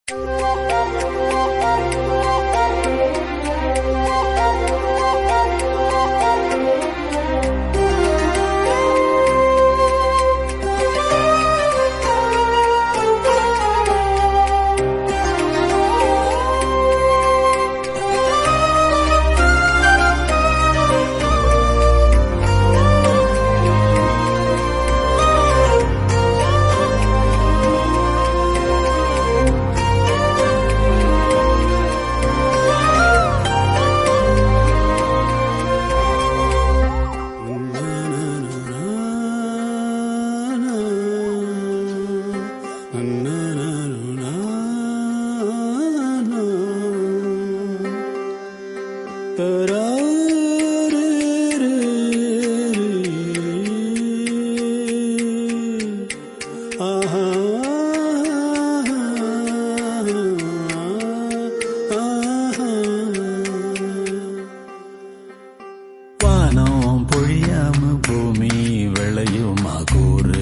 வானம் பொழியாம பூமி விளையுமா கூறு,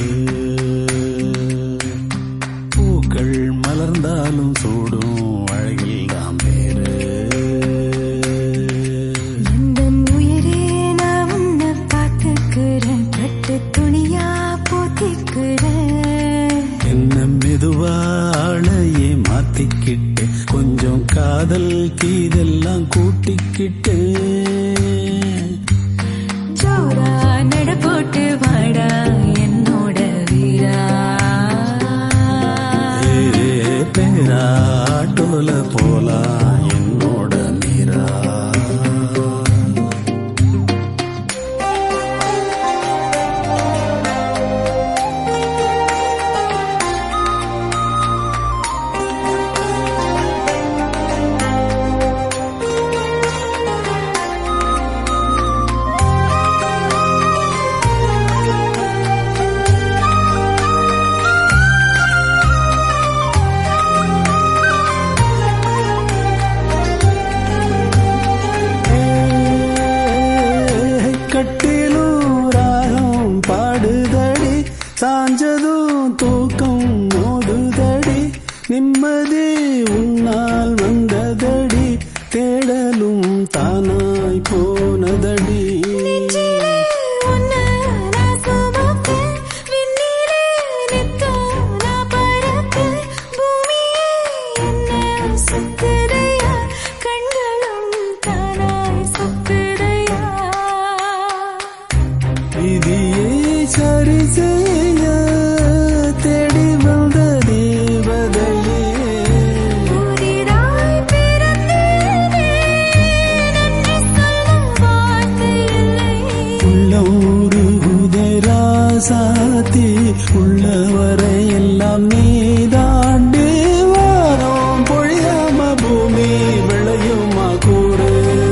பூக்கள் மலர்ந்தாலும் சூடும் அழகில் தான் பேரு. உயிரே நான் உன்னை பார்த்துக்கிறேன், கட்டு துணியா போத்திக்கிறேன். என்ன மெதுவா ஆளையே மாத்திக்கிட்டு, கொஞ்சம் காதல் கீதெல்லாம் கூட்டிக்கிட்டு, ஜோரா நட போட்டு வாடா என்னோட வீரா. பேராட்டோல போலா என்னோட மீரா. கட்டிலூராகம் பாடுதடி, சாஞ்சதும் தூக்கம் மோதுதடி, நிம்மதி உன்னால் வந்ததடி, தேடலும் தானாய் போனதடி. விதியை சரி செய்ய தேடி வந்த தேவதையே, உள்ளூரு ராசாத்தி, உள்ளவரை எல்லாம் நீதாண்டு. வாரம் பொழியாம பூமி விளையுமா கூறு,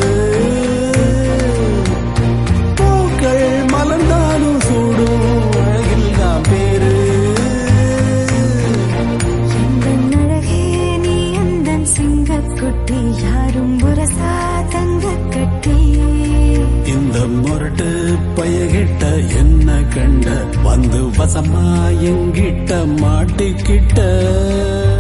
பூக்கள் மலர்ந்தாலும் சூடும் அழகில் தான் பேரு. அழகே நீ அந்த சிங்கக்குட்டி, யாரும் புரசா தங்க கட்டி. இந்த முரட்டு பயகிட்ட என்ன கண்ட, வந்து வசமா எங்கிட்ட மாட்டிக்கிட்ட.